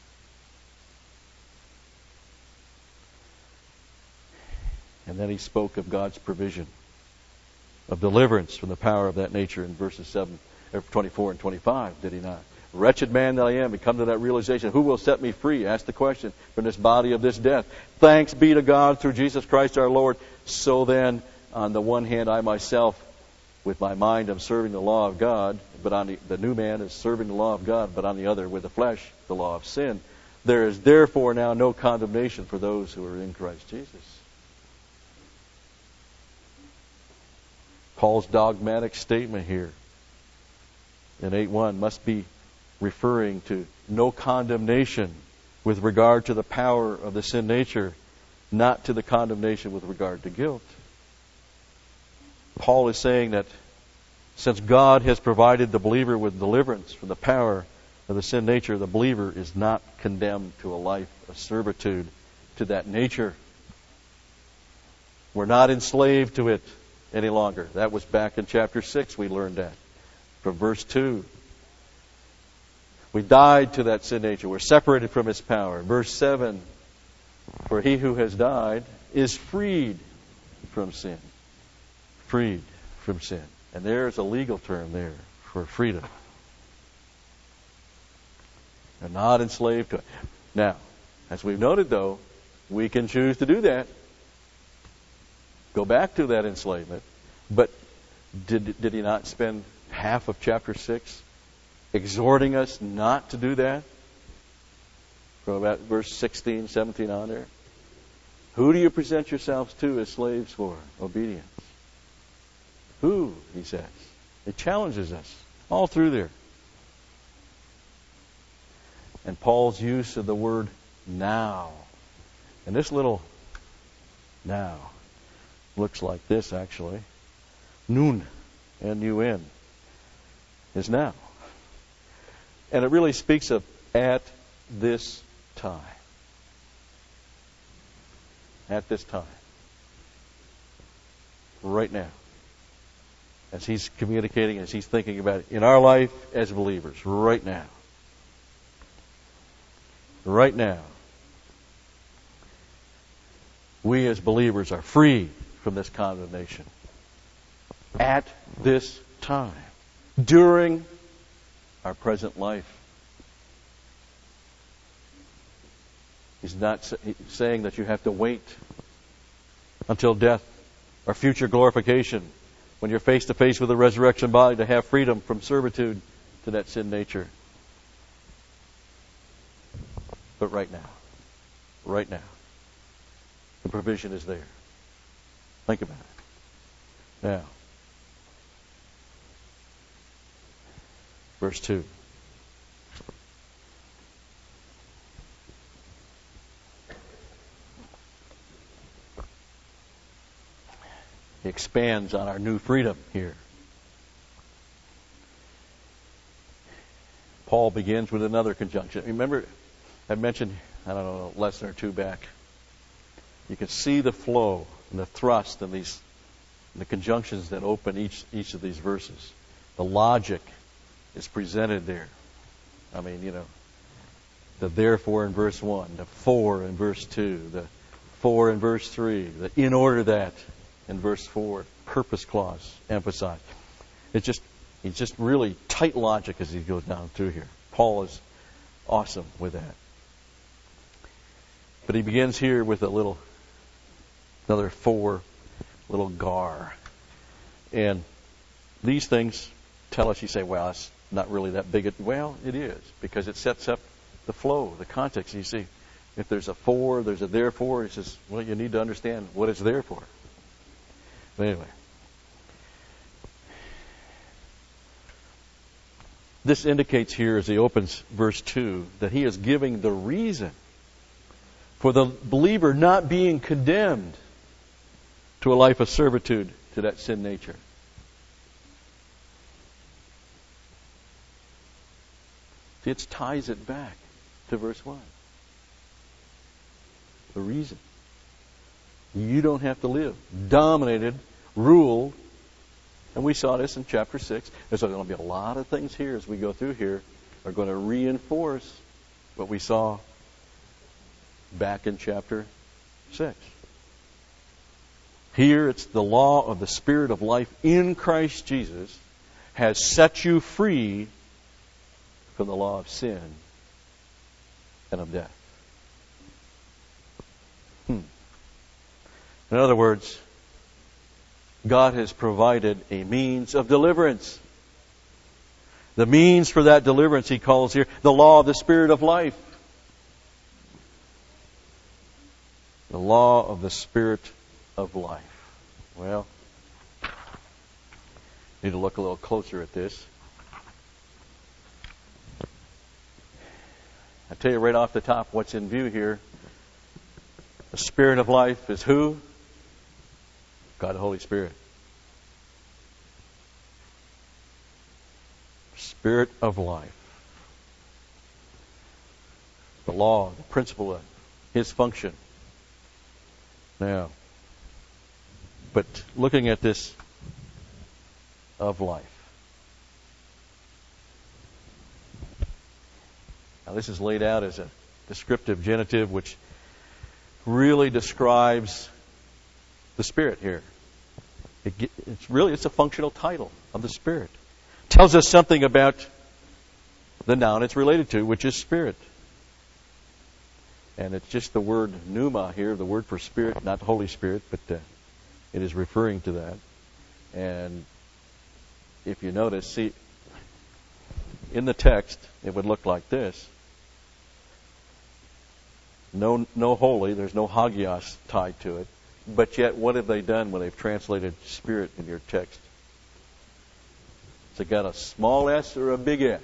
And then he spoke of God's provision of deliverance from the power of that nature in verses 24 and 25, did he not? Wretched man that I am, we come to that realization. Who will set me free? Ask the question, from this body of this death. Thanks be to God through Jesus Christ our Lord. So then, on the one hand, I myself, with my mind, am serving the law of God, but on the new man is serving the law of God, but on the other, with the flesh, the law of sin. There is therefore now no condemnation for those who are in Christ Jesus. Paul's dogmatic statement here in 8:1 must be referring to no condemnation with regard to the power of the sin nature, not to the condemnation with regard to guilt. Paul is saying that Since God has provided the believer with deliverance from the power of the sin nature, the believer is not condemned to a life of servitude to that nature. We're not enslaved to it any longer. That was back in chapter 6 we learned that. From verse 2. We died to that sin nature. We're separated from its power. Verse 7. For he who has died is freed from sin. Freed from sin. And there's a legal term there for freedom. They're not enslaved to it. Now, as we've noted though, we can choose to do that. Go back to that enslavement. But did he not spend half of chapter 6 exhorting us not to do that? From about verse 16, 17 on there. Who do you present yourselves to as slaves for? Obedience. Who, he says. It challenges us all through there. And Paul's use of the word now. And this little now looks like this actually. Nun, N-U-N, is now. And it really speaks of at this time. At this time. Right now. As he's communicating, as he's thinking about it in our life as believers, right now. Right now. We as believers are free from this condemnation. At this time. During our present life. He's not saying that you have to wait until death or future glorification when you're face to face with the resurrection body to have freedom from servitude to that sin nature. But right now. Right now. The provision is there. Think about it. Now. Verse 2. He expands on our new freedom here. Paul begins with another conjunction. Remember, I mentioned, I don't know, a lesson or two back. You can see the flow and the thrust and the conjunctions that open each of these verses. The logic is presented there. I mean, you know, the therefore in verse 1, the for in verse 2, the for in verse 3, the in order that in verse 4, purpose clause emphasized. It's just really tight logic as he goes down through here. Paul is awesome with that. But he begins here with another for, little gar. And these things tell us, you say, well, it's not really that big. Well, it is, because it sets up the flow, the context. And you see, if there's a for, there's a therefore. He says, well, you need to understand what it's there for. But anyway, this indicates here as he opens verse 2 that he is giving the reason for the believer not being condemned to a life of servitude to that sin nature. See, it ties it back to verse 1. The reason. You don't have to live dominated, ruled, and we saw this in chapter 6. There's going to be a lot of things here as we go through here are going to reinforce what we saw back in chapter 6. Here it's the law of the Spirit of life in Christ Jesus has set you free from the law of sin and of death. In other words, God has provided a means of deliverance. The means for that deliverance he calls here the law of the Spirit of life. The law of the Spirit of life. Well, need to look a little closer at this. I tell you right off the top what's in view here. The Spirit of life is who? God the Holy Spirit. Spirit of life. The law, the principle of His function. Now, but looking at this of life. Now this is laid out as a descriptive genitive which really describes the Spirit here. It's a functional title of the Spirit. Tells us something about the noun it's related to, which is Spirit. And it's just the word pneuma here, the word for Spirit, not Holy Spirit, but it is referring to that. And if you notice, see, in the text, it would look like this. No holy, there's no hagios tied to it. But yet, what have they done when they've translated Spirit in your text? Has it got a small s or a big S?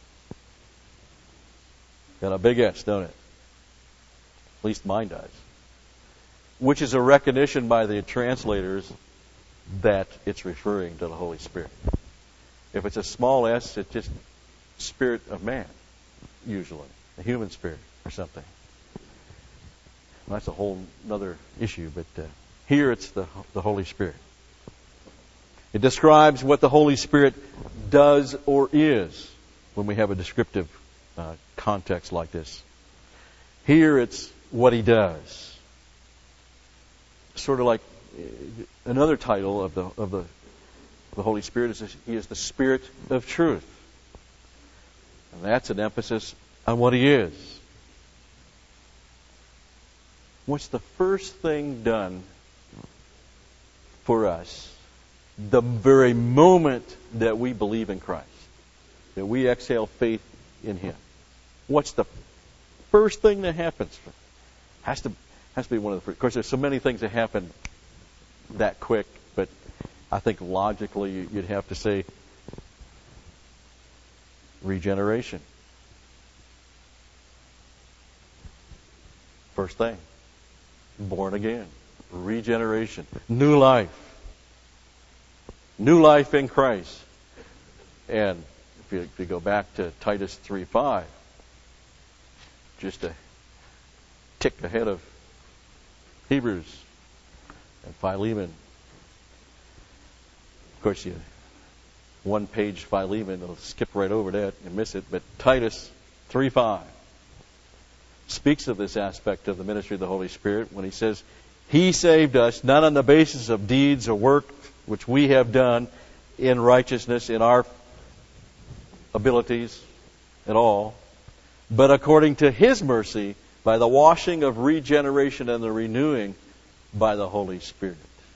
Got a big S, don't it? At least mine does. Which is a recognition by the translators that it's referring to the Holy Spirit. If it's a small s, it's just spirit of man, usually. A human spirit or something. Well, that's a whole other issue, but here it's the Holy Spirit. It describes what the Holy Spirit does or is when we have a descriptive context like this. Here it's what He does. Sort of like another title of the Holy Spirit is He is the Spirit of truth. And that's an emphasis on what He is. What's the first thing done for us the very moment that we believe in Christ? That we exhale faith in Him? What's the first thing that happens? Has to be one of the first. Of course, there's so many things that happen that quick, but I think logically you'd have to say regeneration. First thing. Born again. Regeneration. New life. New life in Christ. And if you go back to Titus 3:5, just a tick ahead of Hebrews and Philemon. Of course, one-page Philemon, it'll skip right over that and miss it. But Titus 3:5 speaks of this aspect of the ministry of the Holy Spirit when he says, He saved us not on the basis of deeds or work which we have done in righteousness, in our abilities at all, but according to His mercy, by the washing of regeneration and the renewing by the Holy Spirit.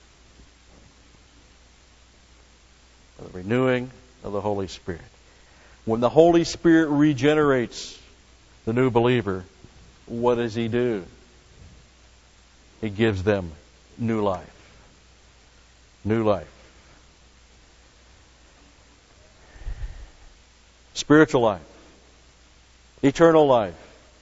The renewing of the Holy Spirit. When the Holy Spirit regenerates the new believer, what does He do? He gives them new life. New life. Spiritual life. Eternal life.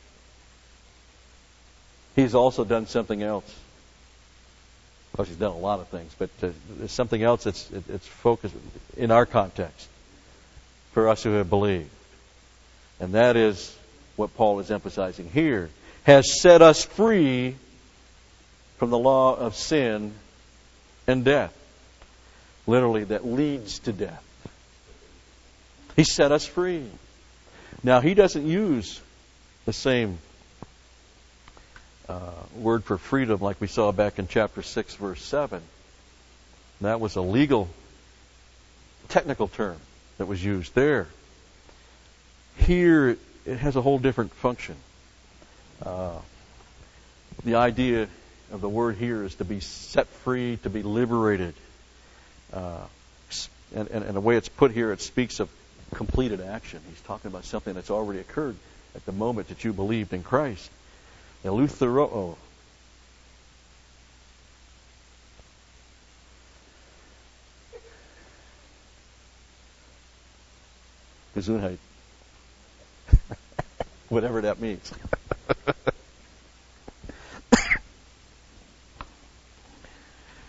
He's also done something else. Of course, He's done a lot of things, but there's something else that's focused in our context for us who have believed. And that is what Paul is emphasizing here. Has set us free from the law of sin and death. Literally, that leads to death. He set us free. Now, He doesn't use the same word for freedom like we saw back in chapter 6, verse 7. That was a legal, technical term that was used there. Here, it has a whole different function. The idea of the word here is to be set free, to be liberated. And the way it's put here, it speaks of completed action. He's talking about something that's already occurred at the moment that you believed in Christ. Eleutheroo. Gesundheit. Whatever that means.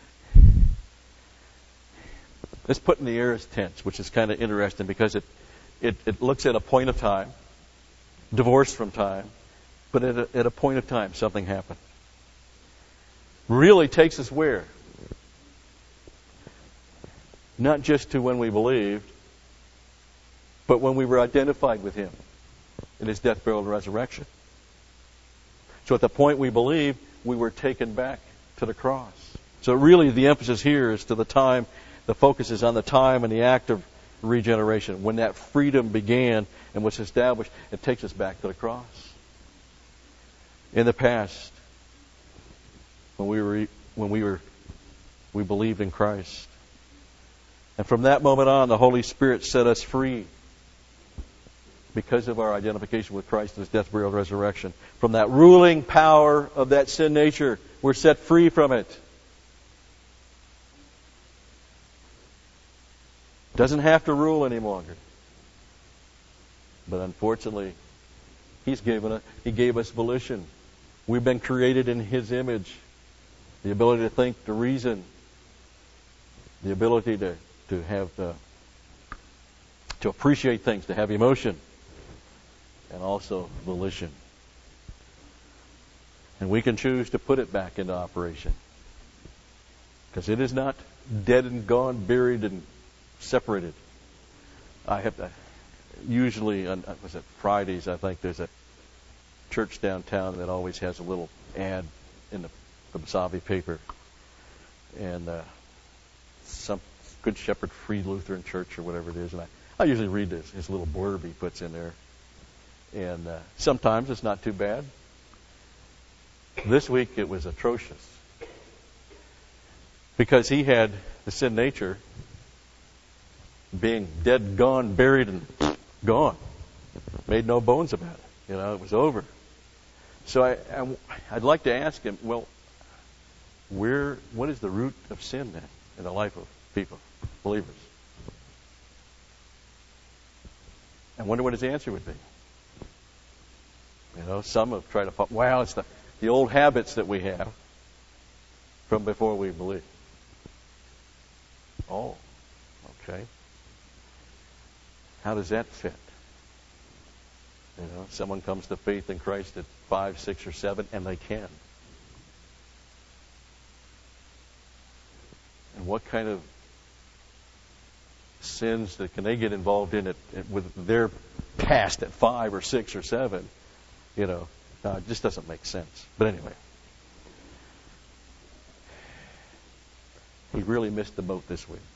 It's put in the aorist tense, which is kind of interesting because It looks at a point of time, divorced from time, but at a point of time, something happened. Really takes us where? Not just to when we believed, but when we were identified with Him in His death, burial, and resurrection. So at the point we believed, we were taken back to the cross. So really the emphasis here is to the time, the focus is on the time and the act of regeneration. When that freedom began and was established, it takes us back to the cross. In the past, when we believed in Christ. And from that moment on, the Holy Spirit set us free because of our identification with Christ in His death, burial, and resurrection. From that ruling power of that sin nature, we're set free from it. Doesn't have to rule any longer. But unfortunately, He gave us volition. We've been created in His image. The ability to think, to reason, the ability to have to appreciate things, to have emotion, and also volition. And we can choose to put it back into operation. Because it is not dead and gone, buried and separated. I have usually on Fridays, I think there's a church downtown that always has a little ad in the Savi paper, and some Good Shepherd Free Lutheran Church or whatever it is, and I usually read his little blurb he puts in there, and sometimes it's not too bad. This week it was atrocious because he had the sin nature being dead, gone, buried, and gone. Made no bones about it. It was over. So I'd like to ask him, well, what is the root of sin then in the life of people, believers? I wonder what his answer would be. Some have tried to, it's the old habits that we have from before we believe. Oh, okay. How does that fit? Someone comes to faith in Christ at 5, 6, or 7, and they can. And what kind of sins can they get involved in with their past at 5 or 6 or 7? It just doesn't make sense. But anyway, he really missed the boat this week.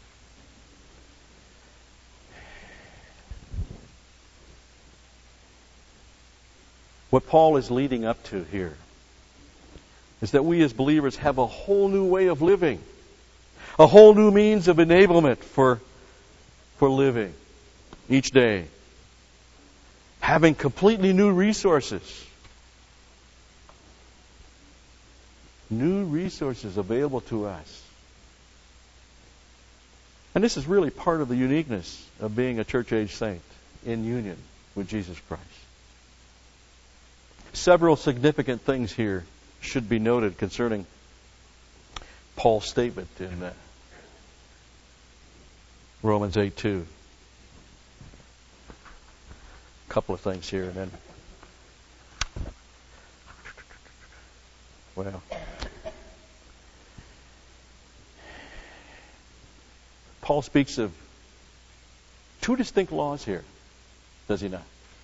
What Paul is leading up to here is that we as believers have a whole new way of living, a whole new means of enablement for living each day, having completely new resources available to us. And this is really part of the uniqueness of being a church-age saint in union with Jesus Christ. Several significant things here should be noted concerning Paul's statement in Romans 8:2. A couple of things here, and then, Paul speaks of two distinct laws here, does he not?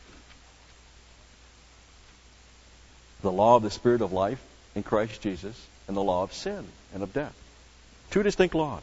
The law of the Spirit of life in Christ Jesus and the law of sin and of death. Two distinct laws.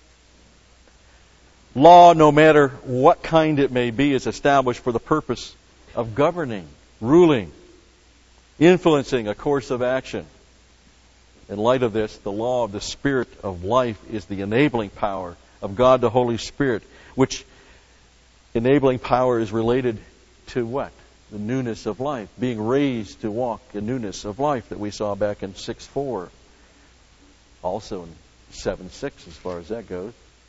Law, no matter what kind it may be, is established for the purpose of governing, ruling, influencing a course of action. In light of this, the law of the Spirit of life is the enabling power of God the Holy Spirit, which enabling power is related to what? The newness of life, being raised to walk in newness of life that we saw back in 6:4. Also in 7:6 as far as that goes.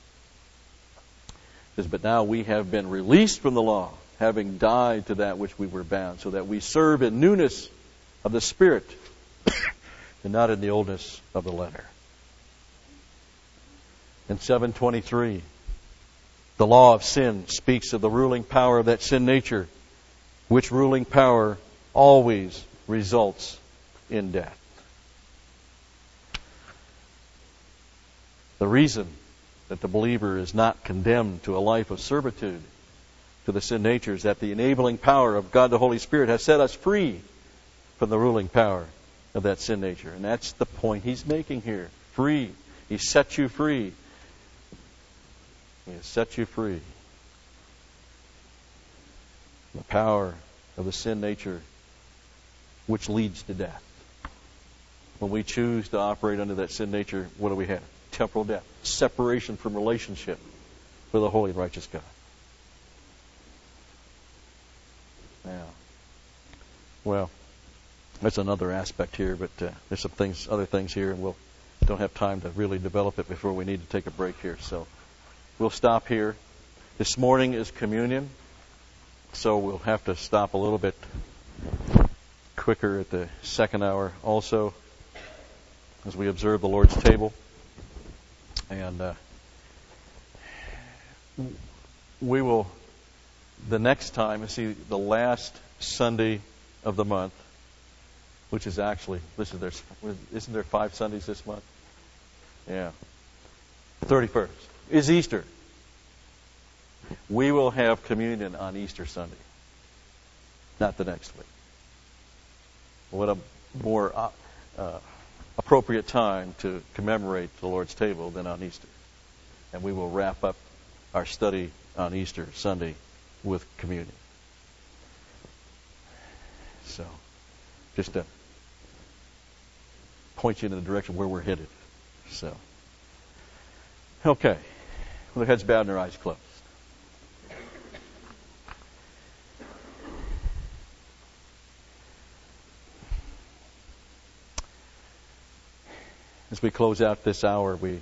It says, but now we have been released from the law, having died to that which we were bound, so that we serve in newness of the Spirit and not in the oldness of the letter. In 7:23, The law of sin speaks of the ruling power of that sin nature, which ruling power always results in death. The reason that the believer is not condemned to a life of servitude to the sin nature is that the enabling power of God the Holy Spirit has set us free from the ruling power of that sin nature. And that's the point he's making here. Free. He set you free. He has set you free. The power of the sin nature which leads to death. When we choose to operate under that sin nature, what do we have? Temporal death. Separation from relationship with the holy and righteous God. Now, well, that's another aspect here, but there's some things, other things here, and we'll don't have time to really develop it before we need to take a break here. So we'll stop here. This morning is communion, so we'll have to stop a little bit quicker at the second hour also as we observe the Lord's table. And we will, the next time, the last Sunday of the month, which is actually, isn't there 5 Sundays this month? Yeah. 31st is Easter. We will have communion on Easter Sunday, not the next week. What a more appropriate time to commemorate the Lord's table than on Easter. And we will wrap up our study on Easter Sunday with communion. So, just to point you in the direction where we're headed. So, okay. With our heads bowed and our eyes closed. As we close out this hour, we've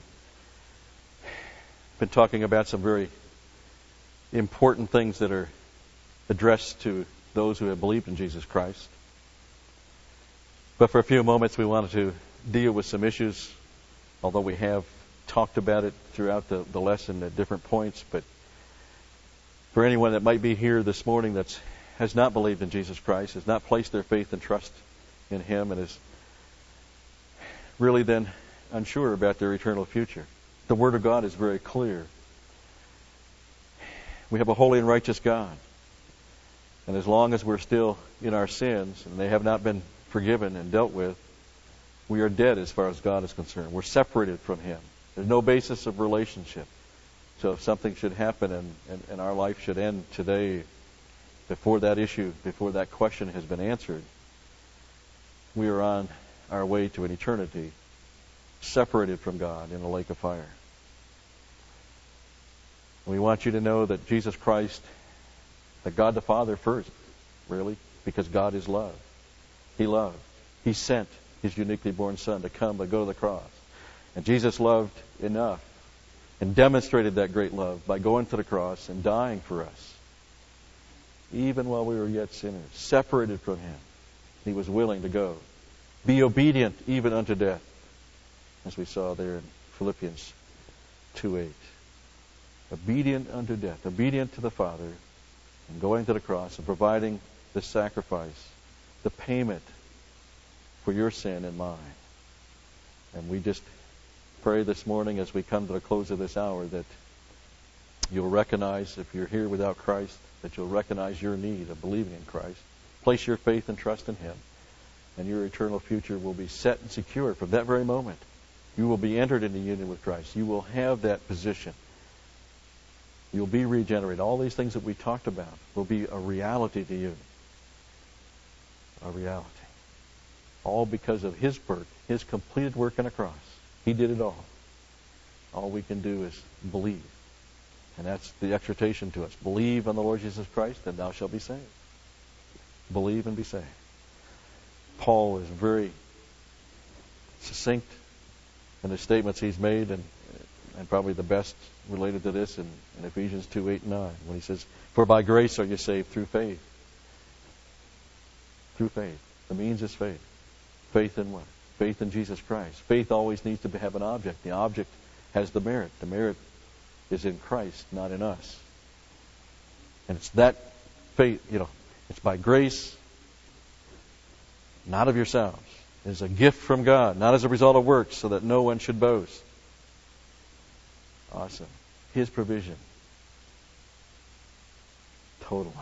been talking about some very important things that are addressed to those who have believed in Jesus Christ. But for a few moments, we wanted to deal with some issues, although we have talked about it throughout the lesson at different points. But for anyone that might be here this morning that has not believed in Jesus Christ, has not placed their faith and trust in Him, and is really then unsure about their eternal future, the Word of God is very clear. We have a holy and righteous God. And as long as we're still in our sins and they have not been forgiven and dealt with, we are dead as far as God is concerned. We're separated from Him. There's no basis of relationship. So if something should happen and our life should end today before that issue, before that question has been answered, we are on our way to an eternity separated from God in a lake of fire. We want you to know that Jesus Christ, that God the Father first, really, because God is love. He loved. He sent His uniquely born Son to come to go to the cross. And Jesus loved enough and demonstrated that great love by going to the cross and dying for us. Even while we were yet sinners, separated from Him, He was willing to go. Be obedient even unto death, as we saw there in Philippians 2:8. Obedient unto death, obedient to the Father, and going to the cross and providing the sacrifice, the payment for your sin and mine. And we just pray this morning as we come to the close of this hour that you'll recognize, if you're here without Christ, that you'll recognize your need of believing in Christ. Place your faith and trust in Him, and your eternal future will be set and secure from that very moment. You will be entered into union with Christ. You will have that position. You'll be regenerated. All these things that we talked about will be a reality to you. A reality. All because of His work, His completed work on a cross. He did it all. All we can do is believe. And that's the exhortation to us. Believe on the Lord Jesus Christ, and thou shalt be saved. Believe and be saved. Paul is very succinct in the statements he's made, and probably the best related to this in Ephesians 2:8 and 9, when he says, "For by grace are you saved through faith." Through faith. The means is faith. Faith in what? Faith in Jesus Christ. Faith always needs to have an object. The object has the merit. The merit is in Christ, not in us. And it's that faith, it's by grace, not of yourselves. It is a gift from God, not as a result of works, so that no one should boast. Awesome. His provision. Totally.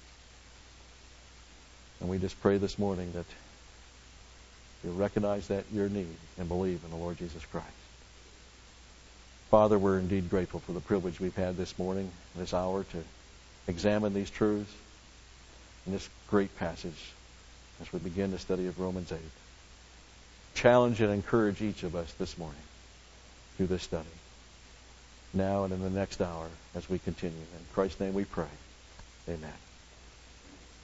And we just pray this morning that you'll recognize that your need and believe in the Lord Jesus Christ. Father, we're indeed grateful for the privilege we've had this morning, this hour, to examine these truths in this great passage as we begin the study of Romans 8. Challenge and encourage each of us this morning through this study, now and in the next hour as we continue. In Christ's name we pray. Amen.